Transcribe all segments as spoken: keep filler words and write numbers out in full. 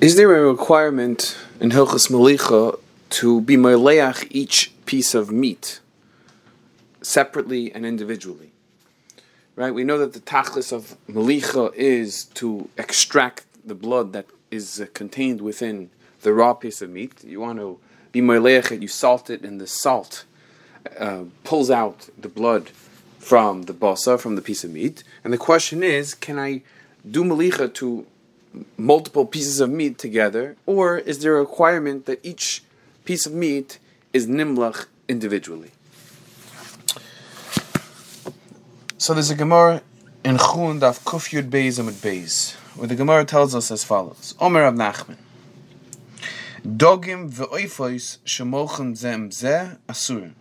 Is there a requirement in Hilchos Melicha to be meleach each piece of meat separately and individually? Right? We know that the tachlis of Melicha is to extract the blood that is uh, contained within the raw piece of meat. You want to be meleich it, you salt it, and the salt uh, pulls out the blood from the basar, from the piece of meat. And the question is, can I do Melicha to multiple pieces of meat together, or is there a requirement that each piece of meat is nimlach individually? So there's a Gemara in Chun Daf Kuf Yud Beis Amud Beis, where the Gemara tells us as follows: Omer Rav Nachman, Dogim ve'oifos shemolchem zem zeh asurim.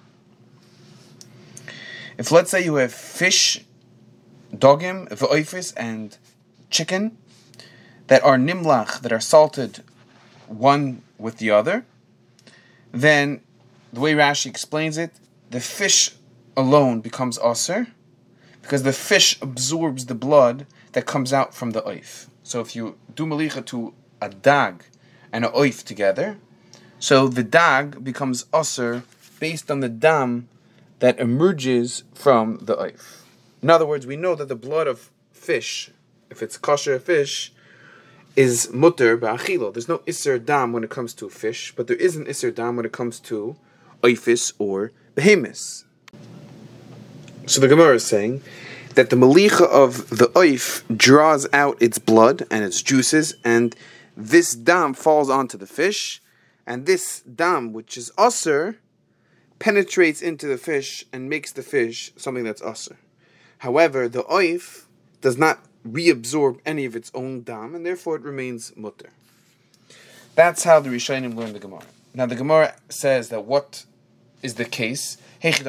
If, let's say, you have fish, dogim ve'oifos, and chicken that are nimlach, that are salted one with the other, then the way Rashi explains it, the fish alone becomes aser, because the fish absorbs the blood that comes out from the oif. So if you do melicha to a dag and a oif together, so the dag becomes aser based on the dam that emerges from the oif. In other words, we know that the blood of fish, if it's kosher fish, is mutter ba'achilo. There's no iser dam when it comes to fish, but there is an iser dam when it comes to oifis or behemis. So the Gemara is saying that the melicha of the oif draws out its blood and its juices, and this dam falls onto the fish, and this dam, which is aser, penetrates into the fish and makes the fish something that's aser. However, the oif does not reabsorb any of its own dam, and therefore it remains mutter. That's how the Rishonim learn the Gemara. Now the Gemara says that what is the case? If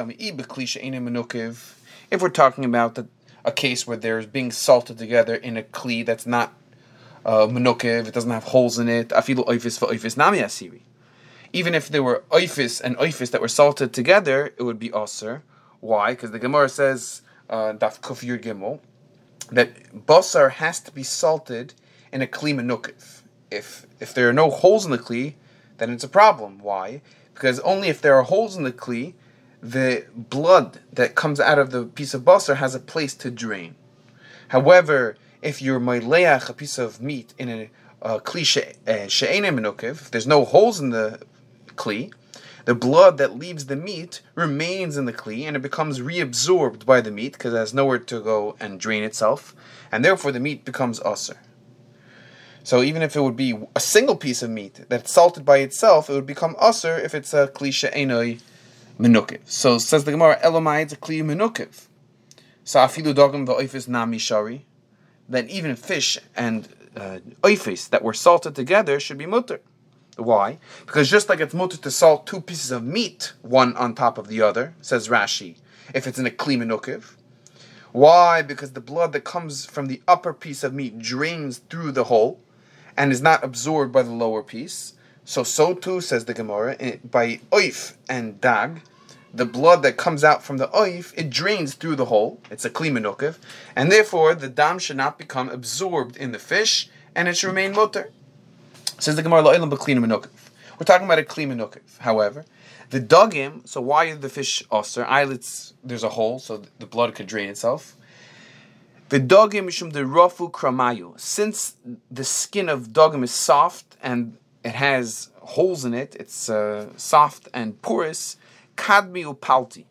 we're talking about the, a case where there's being salted together in a kli that's not uh, menukev, it doesn't have holes in it, afilu oifis v'oifis nami asiri. Even if there were oifis and oifis that were salted together, it would be aser. Why? Because the Gemara says, uh, daf kuf yud gimel, that basar has to be salted in a kli menukev. If if there are no holes in the kli, then it's a problem. Why? Because only if there are holes in the kli, the blood that comes out of the piece of basar has a place to drain. However, if you're meleach a piece of meat in a, a kli she'ein menukev, if there's no holes in the kli, the blood that leaves the meat remains in the kli, and it becomes reabsorbed by the meat because it has nowhere to go and drain itself, and therefore the meat becomes aser. So even if it would be a single piece of meat that's salted by itself, it would become aser if it's a kli she'enoi menukev. So says the Gemara, Elamai, it's a kli menukev. So afilu dogim v'oifis nami shari. Then even fish and uh, oifis that were salted together should be mutter. Why? Because just like it's mutter to salt two pieces of meat, one on top of the other, says Rashi, if it's in a kli menukev. Why? Because the blood that comes from the upper piece of meat drains through the hole and is not absorbed by the lower piece. So, so too, says the Gemara, by oif and dag, the blood that comes out from the oif, it drains through the hole. It's a kli menukev, and therefore the dam should not become absorbed in the fish, and it should remain mutter. Says the Gemara, lo'elam b'kli menukev. We're talking about a kli menukev. However, the dogim, so why are the fish aser? Eyelets, there's a hole, so the blood could drain itself. The dogim mishum de rafu kramayu. Since the skin of dogim is soft and it has holes in it, it's uh, soft and porous, kadmi upalti.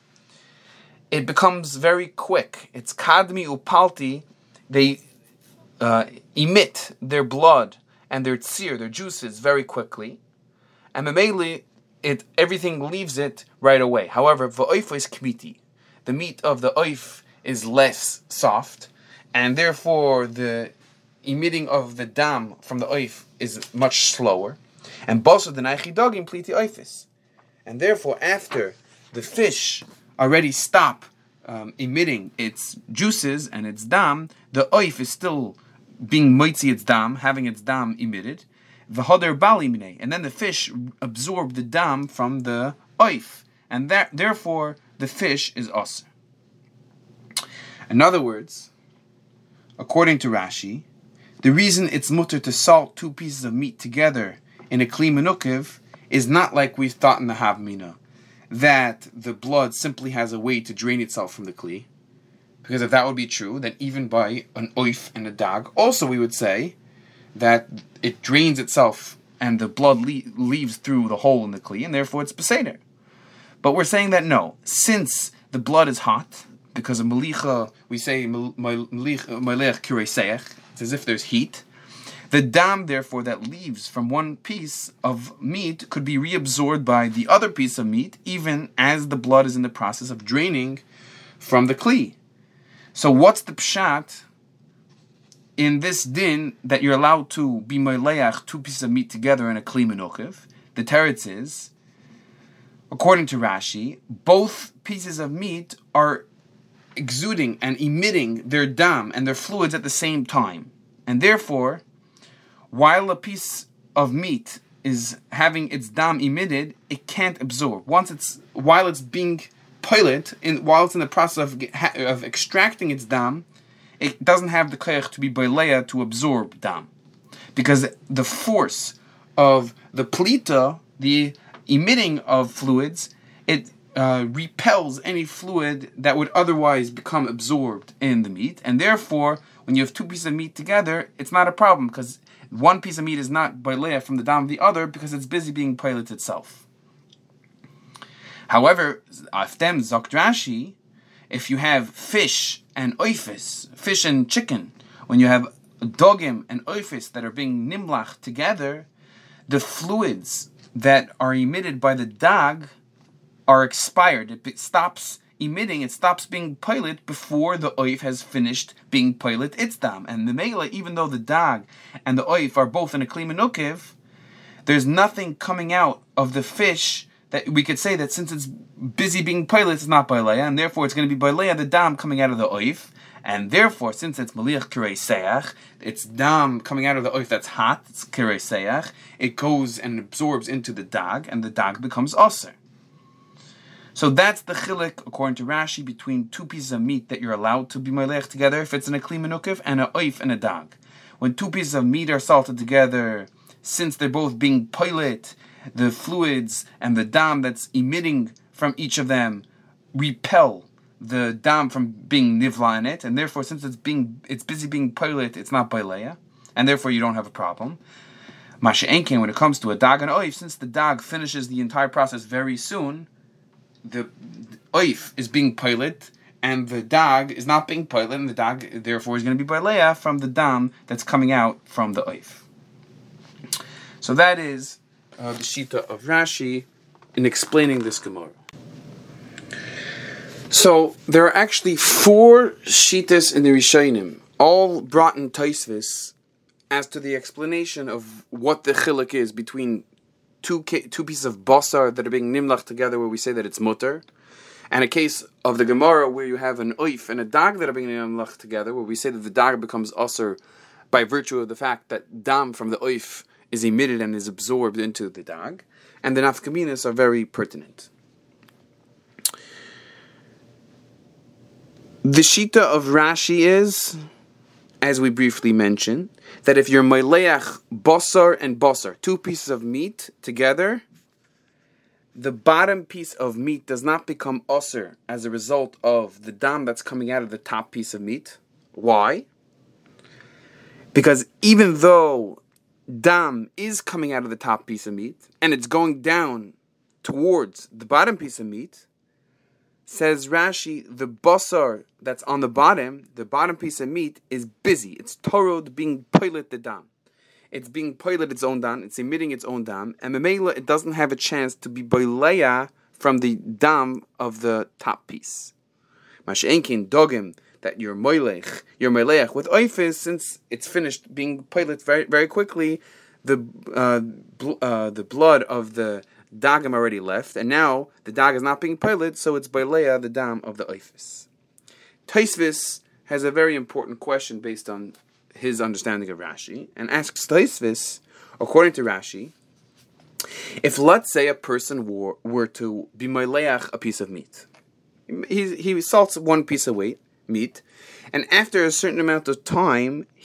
It becomes very quick. It's kadmi upalti. They uh, emit their blood and their tzir, their juices, very quickly. And memeli, it everything leaves it right away. However, v'oif is kmiti. The meat of the oif is less soft, and therefore the emitting of the dam from the oif is much slower. And basar denaychi dogim pliti oifis. And therefore, after the fish already stop um, emitting its juices and its dam, the oif is still being moitzi its dam, having its dam emitted. V'hoder bali minei, and then the fish absorb the dam from the oif, and that therefore the fish is aser. In other words, according to Rashi, The reason it's mutter to salt two pieces of meat together in a kli menukiv is not like we thought in the Havmina, that the blood simply has a way to drain itself from the kli. Because if that would be true, then even by an oif and a dag, also we would say that it drains itself and the blood le- leaves through the hole in the kli, and therefore it's beseder. But we're saying that no, since the blood is hot, because of malicha, we say malech kureseach, it's as if there's heat. The dam, therefore, that leaves from one piece of meat could be reabsorbed by the other piece of meat, even as the blood is in the process of draining from the kli. So what's the pshat in this din that you're allowed to be meleach two pieces of meat together in a kli menukiv? The teretz is, according to Rashi, both pieces of meat are exuding and emitting their dam and their fluids at the same time. And therefore, while a piece of meat is having its dam emitted, it can't absorb. Once it's while it's being pilot, in while it's in the process of of extracting its dam, it doesn't have the koyach to be boileya to absorb dam, because the force of the plita, the emitting of fluids, it uh, repels any fluid that would otherwise become absorbed in the meat, and therefore, when you have two pieces of meat together, it's not a problem because one piece of meat is not boileya from the dam of the other because it's busy being pilot itself. However, aftem zokt Rashi, if you have fish and oifis, fish and chicken, when you have dogim and oifis that are being nimlach together, the fluids that are emitted by the dag are expired. It stops emitting, it stops being pilot before the oif has finished being pilot its dam. And the meila, even though the dag and the oif are both in a kli menukiv, there's nothing coming out of the fish that we could say that since it's busy being pilot, it's not baileya, and therefore it's going to be baileya, the dam coming out of the oif, and therefore, since it's maliach kirei seach, it's dam coming out of the oif that's hot, it's kirei seach, it goes and absorbs into the dag, and the dag becomes aser. So that's the chilik, according to Rashi, between two pieces of meat that you're allowed to be malech together, if it's in a kli menukiv, and a oif and a dag. When two pieces of meat are salted together, since they're both being pilot, the fluids and the dam that's emitting from each of them repel the dam from being nivla in it, and therefore, since it's being it's busy being pilot, it's not baileya, and therefore you don't have a problem. Masha Enkin, when it comes to a dag and oif, since the dag finishes the entire process very soon, the oif is being pilot, and the dag is not being pilot, and the dag therefore is going to be baileya from the dam that's coming out from the oif. So that is Uh, the shita of Rashi in explaining this Gemara. So there are actually four shitas in the Rishonim, all brought in Taisvis, as to the explanation of what the chiluk is between two ca- two pieces of basar that are being nimlach together, where we say that it's mutter, and a case of the Gemara where you have an oif and a dag that are being nimlach together, where we say that the dag becomes aser by virtue of the fact that dam from the oif is emitted and is absorbed into the dag, and the nafkaminas are very pertinent. The shita of Rashi is, as we briefly mentioned, that if you're meleach basar and basar, two pieces of meat together, the bottom piece of meat does not become aser as a result of the dam that's coming out of the top piece of meat. Why? Because even though dam is coming out of the top piece of meat, and it's going down towards the bottom piece of meat, says Rashi, the basar that's on the bottom, the bottom piece of meat, is busy. It's torod being pilot the dam. It's being pilot its own dam, it's emitting its own dam, and memela, it doesn't have a chance to be boileya from the dam of the top piece. Mash'enkin dogim, that you're moilech, you're moilech with oifis, since it's finished being pilot very very quickly, the uh, bl- uh, the blood of the dagim already left, and now the dag is not being pilot, so it's baileya, the dam of the oifis. Taisvis has a very important question based on his understanding of Rashi, and asks Taisvis, according to Rashi, if let's say a person were, were to be moileach a piece of meat, he he salts one piece of weight meat, and after a certain amount of time, he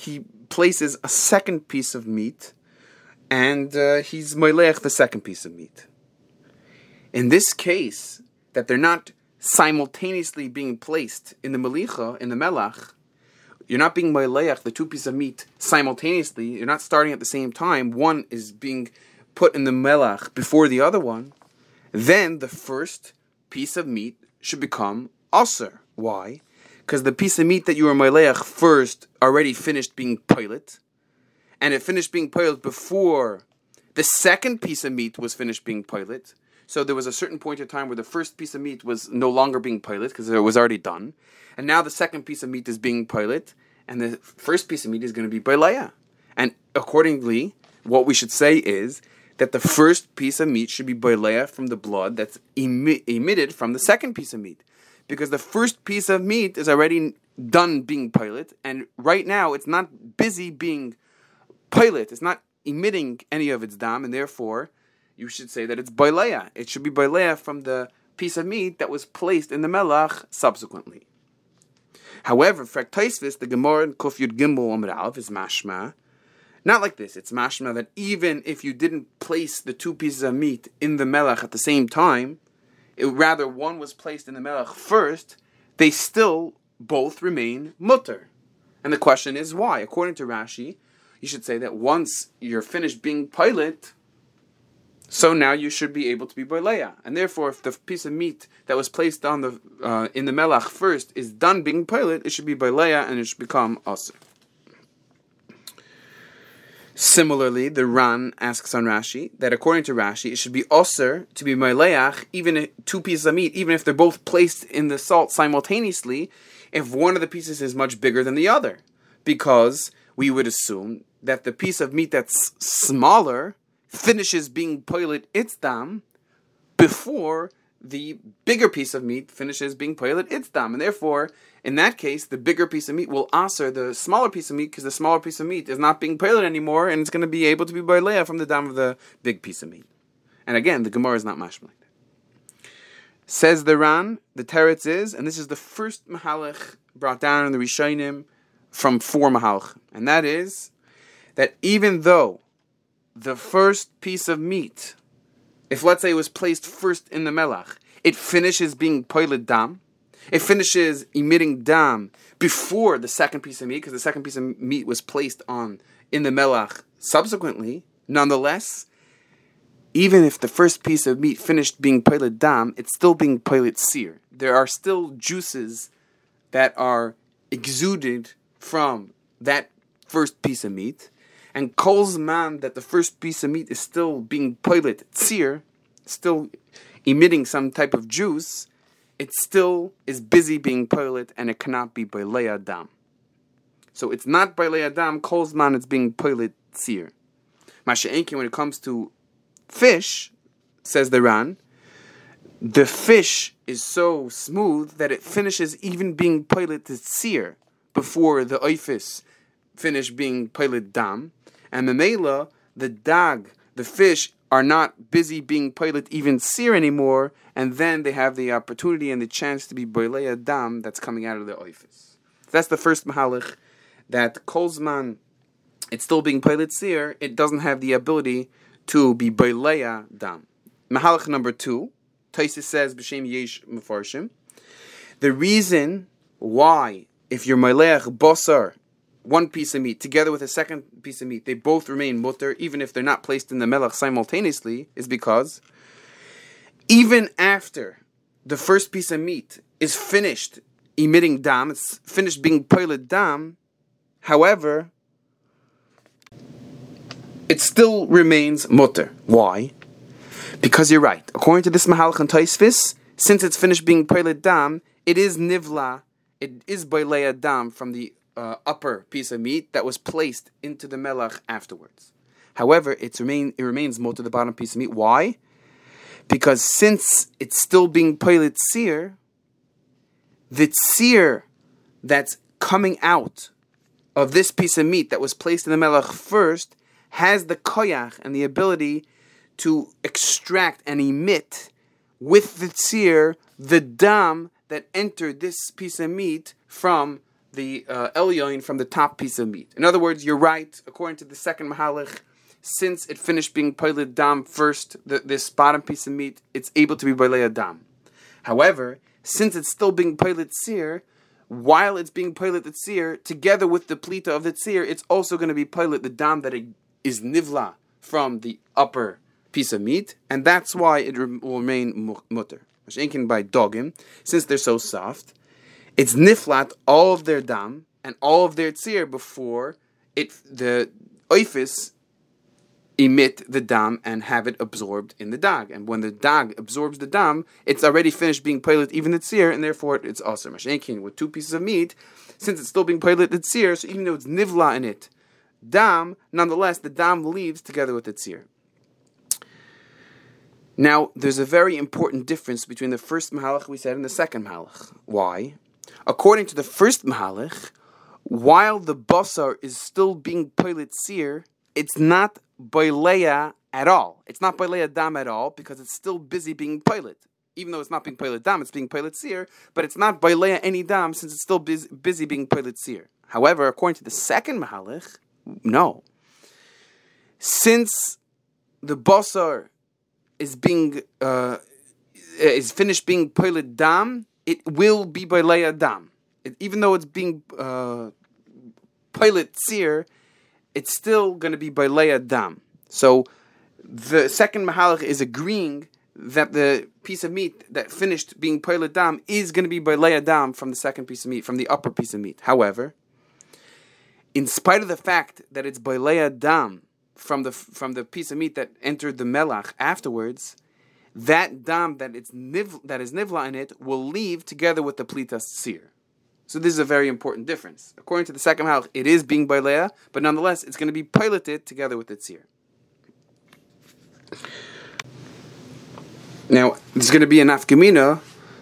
places a second piece of meat, and uh, he's moilech the second piece of meat. In this case, that they're not simultaneously being placed in the melicha, in the melach, you're not being moilech the two pieces of meat simultaneously, you're not starting at the same time, one is being put in the melach before the other one, then the first piece of meat should become aser. Why? Because the piece of meat that you were moilech first already finished being pilot, and it finished being pilot before the second piece of meat was finished being pilot. So there was a certain point in time where the first piece of meat was no longer being pilot because it was already done. And now the second piece of meat is being pilot, and the first piece of meat is going to be baileya. And accordingly, what we should say is that the first piece of meat should be baileya from the blood that's emi- emitted from the second piece of meat. Because the first piece of meat is already done being pilot, and right now it's not busy being pilot. It's not emitting any of its dam, and therefore you should say that it's baileya. It should be baileya from the piece of meat that was placed in the melach subsequently. However, for Taisvis, the Gemara in Kuf Yud Gimel Amud Aleph is mashma. Not like this. It's mashma that even if you didn't place the two pieces of meat in the melach at the same time, it, rather one was placed in the melach first, they still both remain mutter. And the question is why? According to Rashi, you should say that once you're finished being pilot, so now you should be able to be baileya. And therefore, if the piece of meat that was placed on the uh, in the melach first is done being pilot, it should be baileya and it should become aser. Similarly, the Ran asks on Rashi that according to Rashi, it should be aser to be baileach, even if two pieces of meat, even if they're both placed in the salt simultaneously, if one of the pieces is much bigger than the other. Because we would assume that the piece of meat that's smaller finishes being pilot its dam before the bigger piece of meat finishes being pilot its dam. And therefore, in that case, the bigger piece of meat will aser the smaller piece of meat because the smaller piece of meat is not being pilot anymore and it's going to be able to be baileya from the dam of the big piece of meat. And again, the Gemara is not mashma like that. Says the Ran, the teretz is, and this is the first mahalach brought down in the Rishonim from four mahalach, and that is that even though the first piece of meat, if let's say it was placed first in the melach, it finishes being pilot dam, it finishes emitting dam before the second piece of meat, because the second piece of meat was placed on in the melach subsequently. Nonetheless, even if the first piece of meat finished being pilot dam, it's still being pilot seer. There are still juices that are exuded from that first piece of meat, and kol's man that the first piece of meat is still being pilot seer, still emitting some type of juice, it still is busy being pilot, and it cannot be baileya dam. So it's not baileya dam, kol's man it's being pilot seer. Masha'enki, when it comes to fish, says the Ran, the fish is so smooth that it finishes even being pilot seer before the oifis finish being pilot dam, and memela, the dag, the fish, are not busy being pilot even seer anymore, and then they have the opportunity and the chance to be baileya dam that's coming out of the oifis. That's the first mahalach, that kolzman, it's still being pilot seer, it doesn't have the ability to be baileya dam. Mahalach number two, Taisus says, b'shem yesh mefarshim, the reason why, if you're maileach basar, one piece of meat, together with a second piece of meat, they both remain mutter, even if they're not placed in the melach simultaneously, is because even after the first piece of meat is finished emitting dam, it's finished being pilot dam, however, it still remains mutter. Why? Because you're right. According to this mahalach and Taisvis, since it's finished being pilot dam, it is nivla, it is baileya dam from the Uh, upper piece of meat that was placed into the melach afterwards. However, it's remain, it remains mutter the bottom piece of meat. Why? Because since it's still being pilot seer, the seer that's coming out of this piece of meat that was placed in the melach first has the koyach and the ability to extract and emit with the seer the dam that entered this piece of meat from the uh, elyon from the top piece of meat. In other words, you're right, according to the second mahalach, since it finished being pilot dam first, the, this bottom piece of meat, it's able to be balei dam. However, since it's still being pilot seer, while it's being pilot the seer, together with the plita of the seer, it's also going to be pilot the dam that is nivla from the upper piece of meat, and that's why it re- will remain mutter. Mashenkin by dogim, since they're so soft, it's niflat all of their dam and all of their tzir before it the oifis emit the dam and have it absorbed in the dag. And when the dag absorbs the dam, it's already finished being pilot, even the tzir, and therefore it's also mashenkin with two pieces of meat, since it's still being pilot the tzir, so even though it's nivla in it, dam, nonetheless the dam leaves together with the tzir. Now, there's a very important difference between the first mahalach we said and the second mahalach. Why? According to the first mahalach, while the basar is still being pilot seer, it's not boileya at all. It's not boileya dam at all because it's still busy being pilot. Even though it's not being pilot dam, it's being pilot seer, but it's not boileya any dam since it's still busy, busy being pilot seer. However, according to the second mahalach, no. Since the basar is being uh, is finished being pilot dam, it will be boileya dam. It, even though it's being uh, pilot seer, it's still going to be boileya dam. So the second mahalach is agreeing that the piece of meat that finished being pilot dam is going to be boileya dam from the second piece of meat, from the upper piece of meat. However, in spite of the fact that it's boileya dam from the from the piece of meat that entered the melach afterwards, that dam that it's niv, that is nivla in it will leave together with the plitas seer. So this is a very important difference. According to the second halach, it is being boileya, but nonetheless, it's going to be piloted together with the seer. Now, there's going to be an nafkamina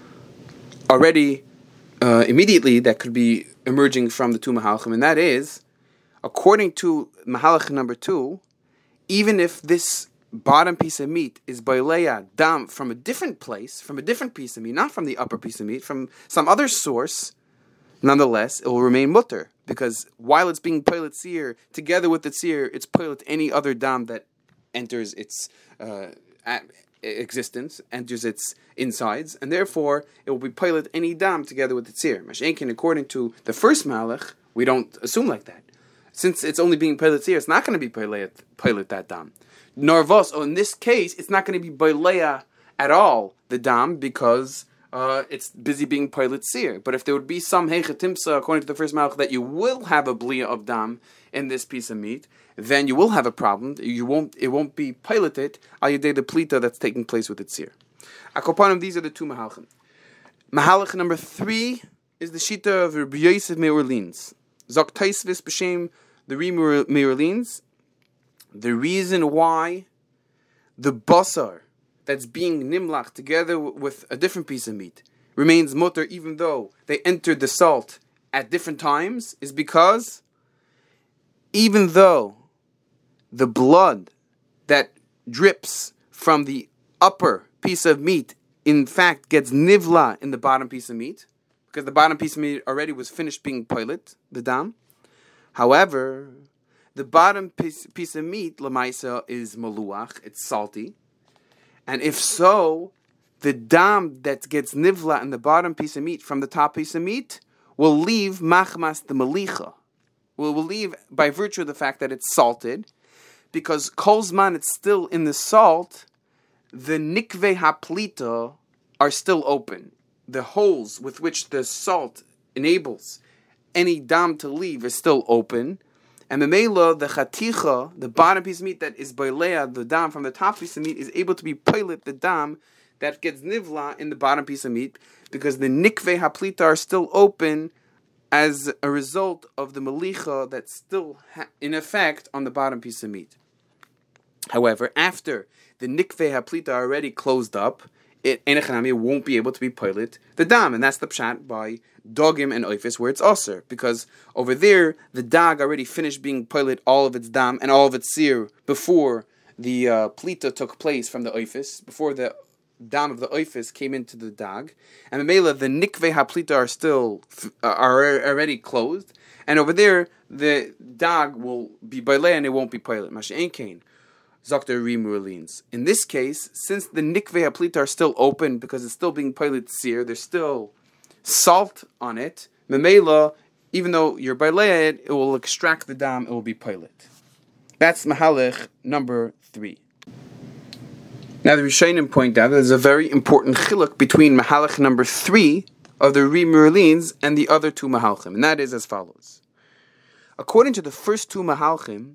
already uh, immediately that could be emerging from the two mahalachim, and that is, according to mahalach number two, even if this bottom piece of meat is boileya dam from a different place, from a different piece of meat, not from the upper piece of meat, from some other source, nonetheless, it will remain mutter, because while it's being pilot seer, together with the seer, it's pilot any other dam that enters its uh, at existence, enters its insides, and therefore it will be pilot any dam together with the seer. Mashenkin, according to the first malach, we don't assume like that. Since it's only being pilot seer, it's not going to be pilot, pilot that dam. Narvos, oh, in this case, it's not going to be boileya at all, the dam, because uh, it's busy being pilot seer. But if there would be some heichatimsa, according to the first malach, that you will have a bliya of dam in this piece of meat, then you will have a problem. You won't. It won't be piloted al yedei the plita that's taking place with its seer. Akopanim, these are the two mahalachim. Mahalach number three is the shita of Rabbi Yosef Me'orleans. Zok Taisvis b'shem the Ri Me'orleans. The reason why the basar that's being nimlach together with a different piece of meat remains mutter even though they entered the salt at different times is because even though the blood that drips from the upper piece of meat in fact gets nivla in the bottom piece of meat, because the bottom piece of meat already was finished being pilot, the dam. However, the bottom piece, piece of meat, lamaisa, is maluach, it's salty. And if so, the dam that gets nivla in the bottom piece of meat from the top piece of meat will leave machmas the malicha. Will will leave by virtue of the fact that it's salted, because kolzman it's still in the salt, the nikve haplita are still open. The holes with which the salt enables any dam to leave is still open. And the mela, the chaticha, the bottom piece of meat that is boileya, the dam from the top piece of meat, is able to be pilot the dam that gets nivla in the bottom piece of meat, because the nikve haplita are still open as a result of the malicha that's still ha- in effect on the bottom piece of meat. However, after the nikve haplita are already closed up, it enechanami won't be able to be pilot the dam, and that's the pshat by dogim and oifis where it's aser, because over there the dag already finished being pilot all of its dam and all of its seer before the uh, plita took place from the oifis, before the dam of the oifis came into the dag, and Mamela, the nikve haplita are still uh, are already closed, and over there the dag will be bailei and it won't be pilot. Mashe'en kain, Zakter Rimurlins. In this case, since the nikve haplita are still open because it's still being pilot sear, there's still salt on it. Mamela, even though you're bailei, it will extract the dam. It will be pilot. That's Mahalach number three. Now the Rishonim point out that there's a very important chiluk between Mahalach number three of the Rimurlins and the other two Mahalchim, and that is as follows. According to the first two Mahalchim,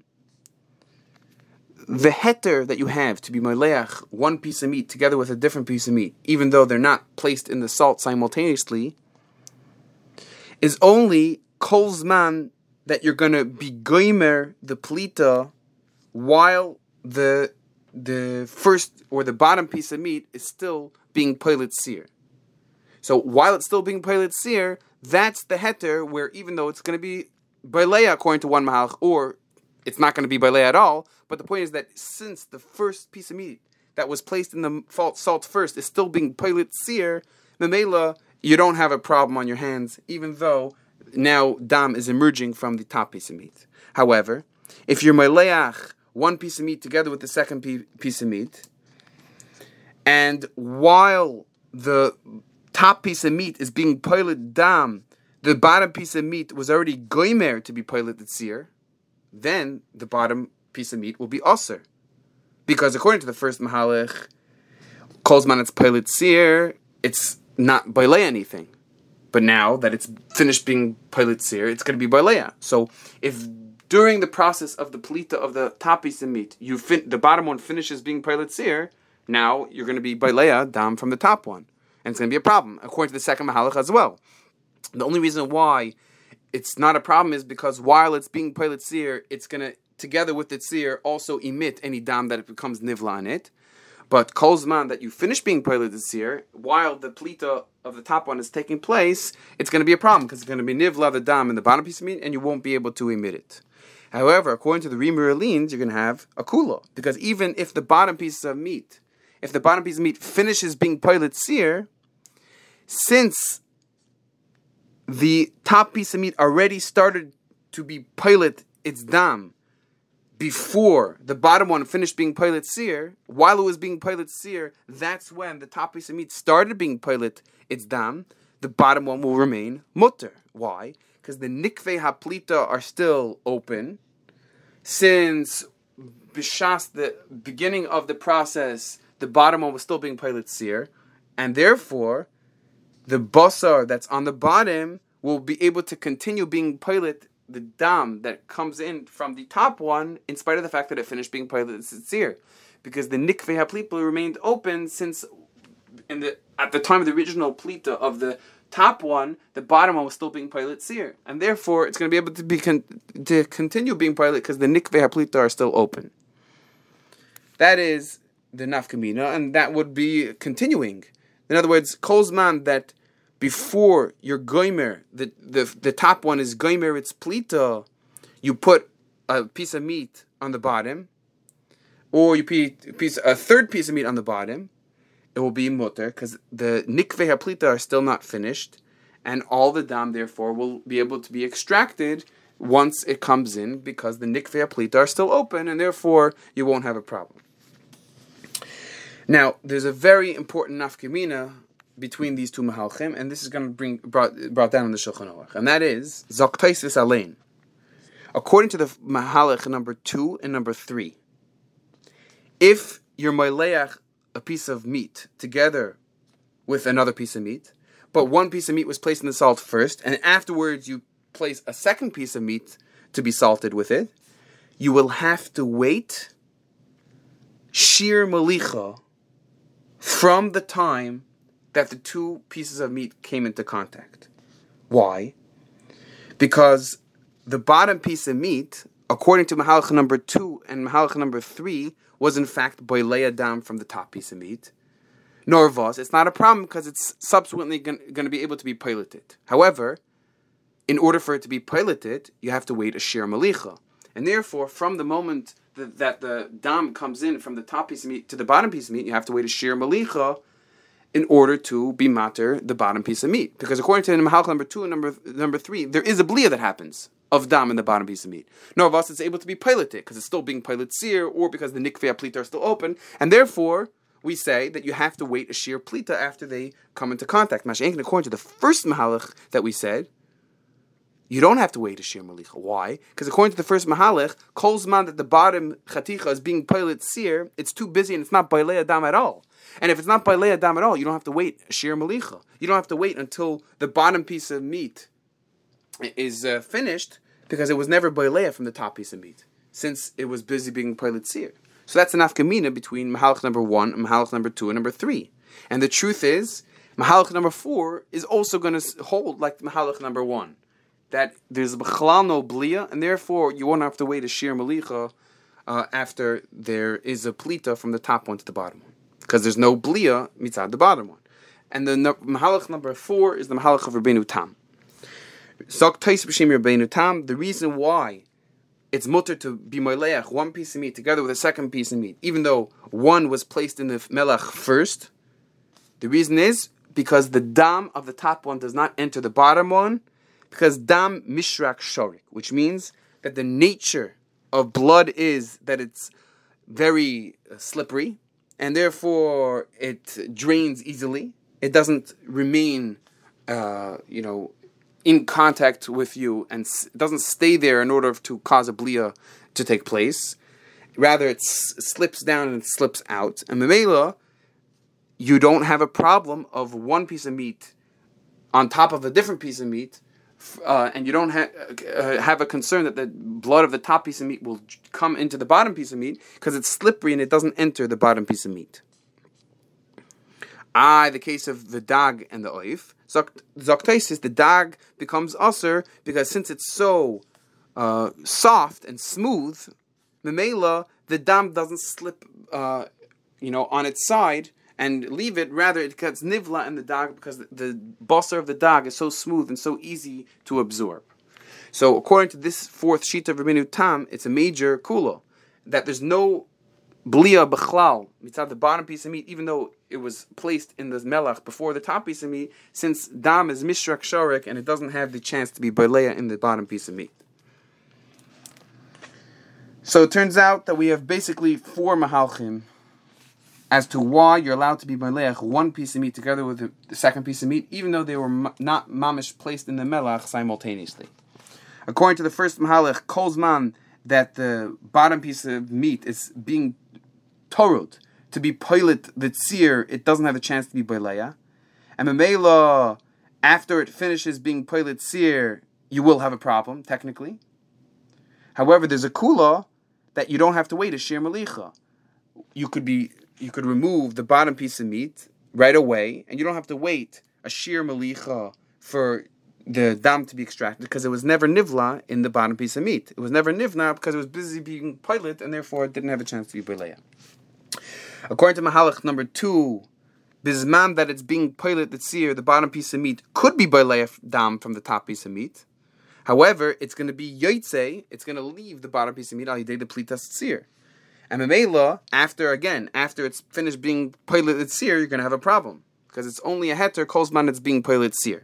the heter that you have to be maleach one piece of meat together with a different piece of meat, even though they're not placed in the salt simultaneously, is only kol zman that you're going to be goimer the plita while the the first or the bottom piece of meat is still being pilot sear. So while it's still being pilot sear, that's the heter where even though it's going to be bailei according to one mahalach, or it's not going to be bailei at all, but the point is that since the first piece of meat that was placed in the salt first is still being pilot sear, memela, you don't have a problem on your hands, even though now dam is emerging from the top piece of meat. However, if you're maleach one piece of meat together with the second piece of meat, and while the top piece of meat is being pilot dam, the bottom piece of meat was already goimer to be piloted sear, then the bottom piece of meat will be aser. Because according to the first mahalach, kolzman it's pilot sear, it's not bailei anything. But now that it's finished being pilot sear, it's going to be bailei. So if during the process of the plita of the top piece of meat, you fin- the bottom one finishes being pilot sear, now you're going to be bailei dam from the top one. And it's going to be a problem, according to the second mahalach as well. The only reason why it's not a problem is because while it's being pilot sear, it's going to, together with the sear, also emit any dam that it becomes nivla on it. But kol zman that you finish being piloted sear, while the plita of the top one is taking place, it's going to be a problem because it's going to be nivla the dam in the bottom piece of meat, and you won't be able to emit it. However, according to the Rimurlins, you're going to have a kula, because even if the bottom piece of meat, if the bottom piece of meat finishes being pilot sear, since the top piece of meat already started to be pilot its dam before the bottom one finished being pilot sear, while it was being pilot sear, that's when the top piece of meat started being pilot its dam, the bottom one will remain mutter. Why? Because the nikve haplita are still open, since b'shas the beginning of the process, the bottom one was still being pilot sear, and therefore the basar that's on the bottom will be able to continue being pilot the dam that comes in from the top one, in spite of the fact that it finished being piloted sear, because the nikve haplita remained open since in the at the time of the original plita of the top one, the bottom one was still being pilot sear, and therefore it's going to be able to be con- to continue being pilot because the nikve haplita are still open. That is the nafkamina, and that would be continuing. In other words, kol zman that before your goimer, the, the the top one is goimer, it's plita, you put a piece of meat on the bottom, or you put piece, a third piece of meat on the bottom, it will be mutter, because the nikve haplita are still not finished, and all the dam, therefore, will be able to be extracted once it comes in, because the nikve haplita are still open, and therefore you won't have a problem. Now, there's a very important nafkamina between these two mahalchim, and this is going to bring brought, brought down in the Shulchan Aruch, and that is Zaktaisis Alein. According to the mahalach number two and number three, if you're maleach a piece of meat together with another piece of meat, but one piece of meat was placed in the salt first, and afterwards you place a second piece of meat to be salted with it, you will have to wait shir malicha from the time that the two pieces of meat came into contact. Why? Because the bottom piece of meat, according to Mahalach number two and Mahalach number three, was in fact boilei dam from the top piece of meat. Nor vos. It's not a problem because it's subsequently going to be able to be piloted. However, in order for it to be piloted, you have to wait a shir malicha. And therefore, from the moment that, that the dam comes in from the top piece of meat to the bottom piece of meat, you have to wait a shir malicha in order to be mater the bottom piece of meat. Because according to Mahalach number two and number number three, there is a blia that happens of dam in the bottom piece of meat. Nor of us it's able to be piloted because it's still being pilot seer, or because the nikvei plita are still open, and therefore we say that you have to wait a sheer plita after they come into contact. Masha'enkin, according to the first mahalach that we said, you don't have to wait a sheer malicha. Why? Because according to the first mahalach, kol zman that the bottom chaticha is being pilot seer, it's too busy and it's not bailei adam at all. And if it's not bailei adam at all, you don't have to wait a sheer malicha. You don't have to wait until the bottom piece of meat is uh, finished, because it was never bailei from the top piece of meat, since it was busy being pilot seer. So that's an afkamina between mahalach number one and mahalach number two and number three. And the truth is, mahalach number four is also going to hold like mahalach number one, that there's a b'chalal no blia, and therefore you won't have to wait a sheer malicha uh, after there is a plita from the top one to the bottom one, because there's no blia mitzad the bottom one. And the no, mahalach number four is the mahalach of Rabbeinu Tam. Zok Tais b'shem Rabbeinu Tam, the reason why it's mutter to be moleach one piece of meat together with a second piece of meat, even though one was placed in the melach first, the reason is because the dam of the top one does not enter the bottom one, because dam mishrak shorik, which means that the nature of blood is that it's very slippery, and therefore it drains easily. It doesn't remain, uh, you know, in contact with you, and it doesn't stay there in order to cause a blia to take place. Rather, it s- slips down and it slips out. And memela, you don't have a problem of one piece of meat on top of a different piece of meat, uh, and you don't ha- uh, have a concern that the blood of the top piece of meat will come into the bottom piece of meat, because it's slippery and it doesn't enter the bottom piece of meat. Ah, the case of the dag and the oif. Zoktaisis, the dag becomes usher because since it's so uh, soft and smooth, memela, the dam doesn't slip, uh, you know, on its side and leave it. Rather, it gets nivla in the dag because the, the basar of the dag is so smooth and so easy to absorb. So, according to this fourth sheet of Rabbeinu Tam, it's a major kula that there's no blia b'chlal mitzad the bottom piece of meat, even though it was placed in the melach before the top piece of meat, since dam is mishrak shorik and it doesn't have the chance to be baleya in the bottom piece of meat. So it turns out that we have basically four mahalchim as to why you're allowed to be baleya one piece of meat together with the second piece of meat, even though they were ma- not mamish placed in the melach simultaneously. According to the first mahalach, kol zman that the bottom piece of meat is being torod to be pilot the tzir, it doesn't have a chance to be baleya. And memela, after it finishes being pilot tzir, you will have a problem, technically. However, there's a kula that you don't have to wait a shir malicha. You could be, you could remove the bottom piece of meat right away, and you don't have to wait a shir malicha for the dam to be extracted, because it was never nivla in the bottom piece of meat. It was never nivna because it was busy being pilot, and therefore it didn't have a chance to be baleya. According to Mahalach number two, bisman that it's being pilot the tzir, the bottom piece of meat could be baleya dam from the top piece of meat. However, it's going to be yoitze, it's going to leave the bottom piece of meat al yidei the plitas tzir. And memela, after again, after it's finished being pilot the tzir, you're going to have a problem, because it's only a heter kol zman it's being pilot tzir.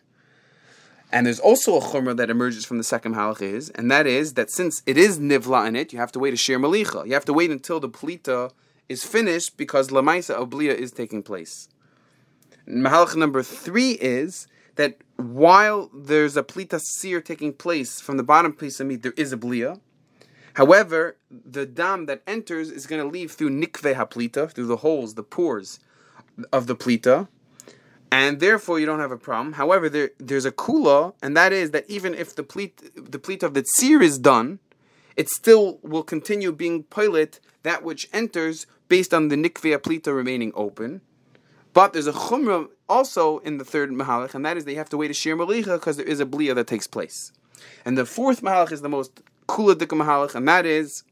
And there's also a chumrah that emerges from the second halach is, and that is that since it is nivla in it, you have to wait a shir malicha. You have to wait until the plita is finished, because lamaisa oblia is taking place. And mahalach number three is that while there's a plita seer taking place from the bottom piece of meat, there is a blia. However, the dam that enters is going to leave through nikveh haplita, through the holes, the pores of the plita, and therefore you don't have a problem. However, there there's a kula, and that is that even if the plit the plita of the tzir is done, it still will continue being pilot that which enters based on the nikveh plita remaining open. But there's a chumrah also in the third mahalach, and that is they have to wait a shir malicha because there is a blia that takes place. And the fourth mahalach is the most kula dika mahalach, and that is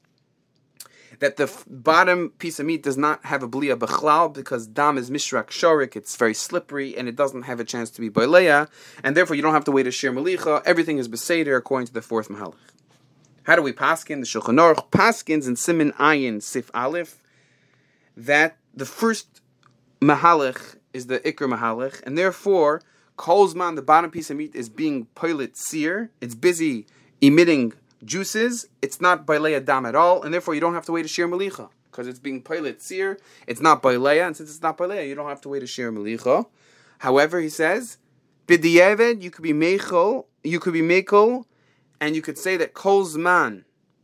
that the f- bottom piece of meat does not have a blia b'chlal, because dam is mishrak shorik, it's very slippery, and it doesn't have a chance to be baleya, and therefore you don't have to wait a shir malicha. Everything is beseder according to the fourth mahalach. How do we paskin? The Shulchan Aruch paskins in Simin Ayin Sif Aleph that the first mahalach is the ikr mahalech, and therefore kolzman, the bottom piece of meat, is being poilet sear. It's busy emitting juices. It's not bailei adam at all, and therefore you don't have to wait a shir melicha because it's being poilet sear. It's not bailei, and since it's not bailei, you don't have to wait a shir melicha. However, he says b'diavad you could be meichel, you could be mekel, and you could say that kolzman,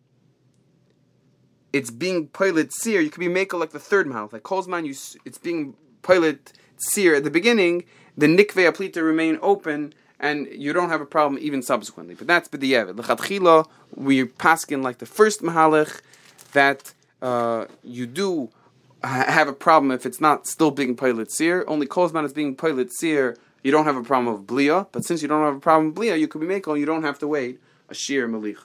it's being poilet sear. You could be mekel like the third mouth, like kolzman. You it's being poilet sear at the beginning. The nikvei aplita remain open, and you don't have a problem even subsequently. But that's b'diavad. L'chatchila, we're paskin like the first mahalech that uh, you do ha- have a problem if it's not still being poilet sear. Only kolzman is being poilet sear. You don't have a problem of blia. But since you don't have a problem with blia, you could be mekel. You don't have to wait a shir malich.